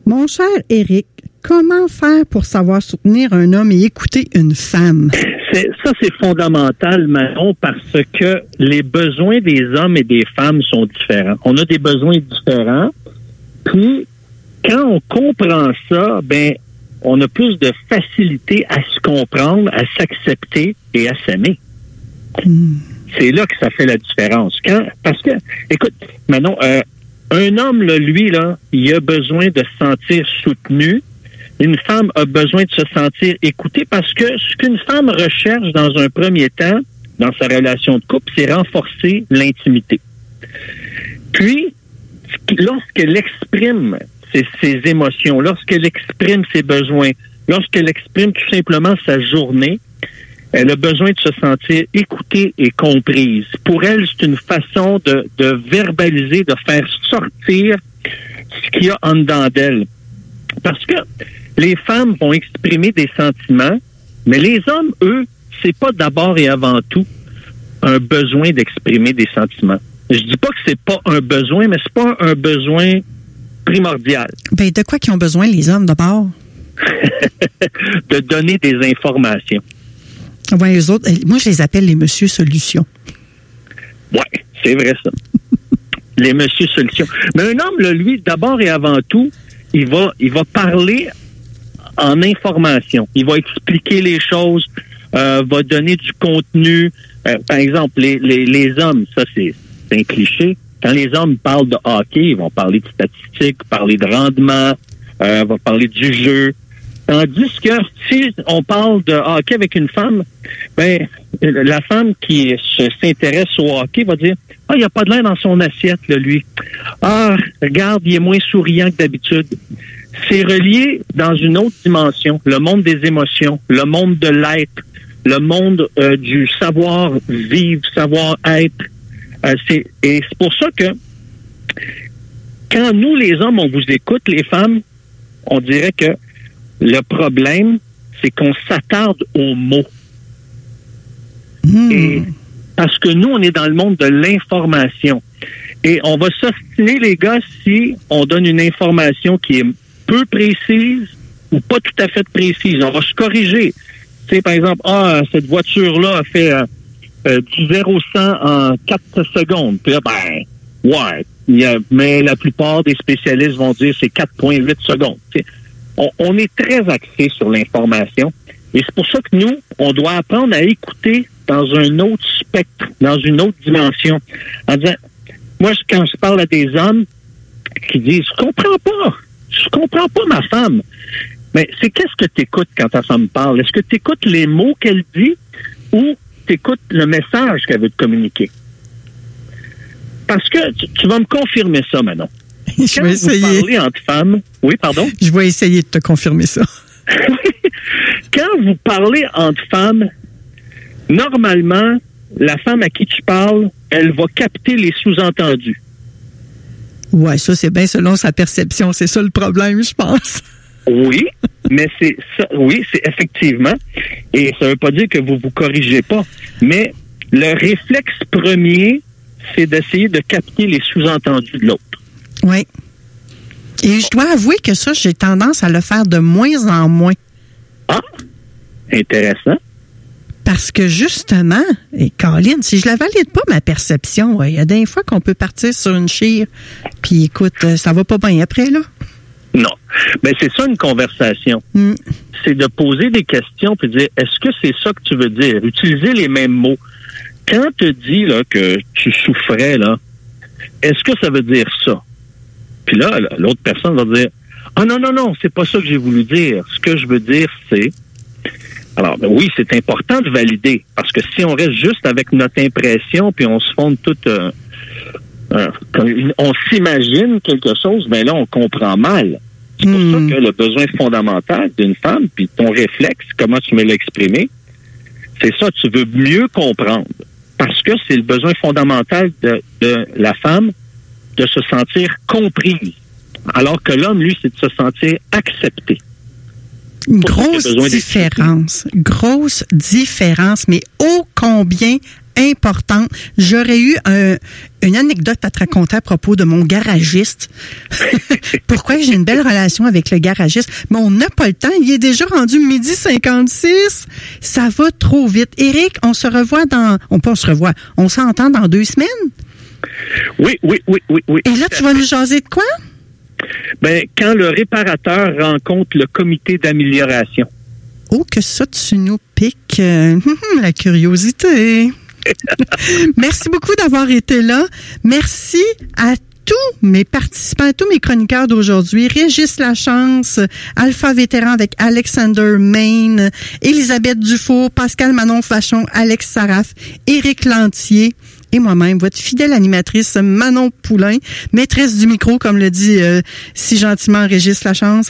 Mon cher Éric, comment faire pour savoir soutenir un homme et écouter une femme? C'est fondamental, Manon, parce que les besoins des hommes et des femmes sont différents. On a des besoins différents. Puis, quand on comprend ça, on a plus de facilité à se comprendre, à s'accepter et à s'aimer. C'est là que ça fait la différence. Parce que, écoute, Manon, un homme, là, lui, là, il a besoin de se sentir soutenu. Une femme a besoin de se sentir écoutée parce que ce qu'une femme recherche dans un premier temps, dans sa relation de couple, c'est renforcer l'intimité. Puis, lorsqu'elle exprime ses émotions, lorsqu'elle exprime ses besoins, lorsqu'elle exprime tout simplement sa journée, elle a besoin de se sentir écoutée et comprise. Pour elle, c'est une façon de verbaliser, de faire sortir ce qu'il y a en dedans d'elle. Parce que les femmes vont exprimer des sentiments, mais les hommes, eux, c'est pas d'abord et avant tout un besoin d'exprimer des sentiments. Je dis pas que c'est pas un besoin, mais c'est pas un besoin primordial. De quoi qu'ils ont besoin, les hommes, d'abord? De donner des informations. Ouais, eux autres, moi, je les appelle les Monsieur Solutions. Ouais, c'est vrai, ça. Les Monsieur Solutions. Mais un homme, là, lui, d'abord et avant tout, il va parler en information. Il va expliquer les choses, va donner du contenu. Par exemple, les hommes, ça, c'est un cliché. Quand les hommes parlent de hockey, ils vont parler de statistiques, parler de rendement, vont parler du jeu. Tandis que si on parle de hockey avec une femme, la femme qui s'intéresse au hockey va dire « Ah, il n'y a pas de l'air dans son assiette, là, lui. Ah, regarde, il est moins souriant que d'habitude. » C'est relié dans une autre dimension, le monde des émotions, le monde de l'être, le monde du savoir-vivre, savoir-être. Et c'est pour ça que quand nous, les hommes, on vous écoute, les femmes, on dirait que le problème, c'est qu'on s'attarde aux mots. Et parce que nous, on est dans le monde de l'information. Et on va s'ostiner, les gars, si on donne une information qui est peu précise ou pas tout à fait précise. On va se corriger. Tu sais, par exemple, cette voiture-là a fait du 0-100 en 4 secondes. Puis là, ouais. Mais la plupart des spécialistes vont dire c'est 4,8 secondes. Tu sais, on est très axé sur l'information. Et c'est pour ça que nous, on doit apprendre à écouter dans un autre spectre, dans une autre dimension. En disant, moi, quand je parle à des hommes qui disent, je comprends pas ma femme. Mais c'est qu'est-ce que tu écoutes quand ta femme parle? Est-ce que tu écoutes les mots qu'elle dit ou tu écoutes le message qu'elle veut te communiquer? Parce que tu vas me confirmer ça, Manon. Je vais essayer. Quand vous parlez entre femmes... Oui, pardon? Je vais essayer de te confirmer ça. Quand vous parlez entre femmes, normalement, la femme à qui tu parles, elle va capter les sous-entendus. Ouais, ça, c'est bien selon sa perception. C'est ça le problème, je pense. Oui, mais c'est ça. Oui, c'est effectivement. Et ça ne veut pas dire que vous vous corrigez pas. Mais le réflexe premier, c'est d'essayer de capter les sous-entendus de l'autre. Oui. Et je dois avouer que ça, j'ai tendance à le faire de moins en moins. Ah, intéressant. Parce que justement, et Caroline, si je la valide pas, ma perception, il y a des fois qu'on peut partir sur une chire, puis écoute, ça va pas bien après, là. Non. Mais c'est ça une conversation. C'est de poser des questions puis de dire, est-ce que c'est ça que tu veux dire? Utiliser les mêmes mots. Quand tu dis là, que tu souffrais, là, est-ce que ça veut dire ça? Puis là, l'autre personne va dire, ah non, c'est pas ça que j'ai voulu dire. Ce que je veux dire, c'est... Alors, oui, c'est important de valider, parce que si on reste juste avec notre impression, puis on se fonde tout... on s'imagine quelque chose, là, on comprend mal. C'est pour ça que le besoin fondamental d'une femme, puis ton réflexe, comment tu me l'as exprimé, c'est ça, tu veux mieux comprendre. Parce que c'est le besoin fondamental de la femme de se sentir comprise. Alors que l'homme, lui, c'est de se sentir accepté. Grosse différence, mais ô combien importantes. J'aurais eu une anecdote à te raconter à propos de mon garagiste. Pourquoi j'ai une belle relation avec le garagiste? Mais on n'a pas le temps. Il est déjà rendu 12h56. Ça va trop vite. Éric, on se revoit on s'entend dans 2 semaines? Oui. Et là, tu vas nous jaser de quoi? Ben, quand le réparateur rencontre le comité d'amélioration. Oh, que ça, tu nous piques la curiosité. Merci beaucoup d'avoir été là. Merci à tous mes participants, à tous mes chroniqueurs d'aujourd'hui. Régis Lachance, Alpha Vétéran avec Alexander Main, Elisabeth Dufour, Pascal Manon-Fachon, Alex Saraf, Éric Lantier et moi-même, votre fidèle animatrice Manon Poulain, maîtresse du micro, comme le dit si gentiment Régis Lachance.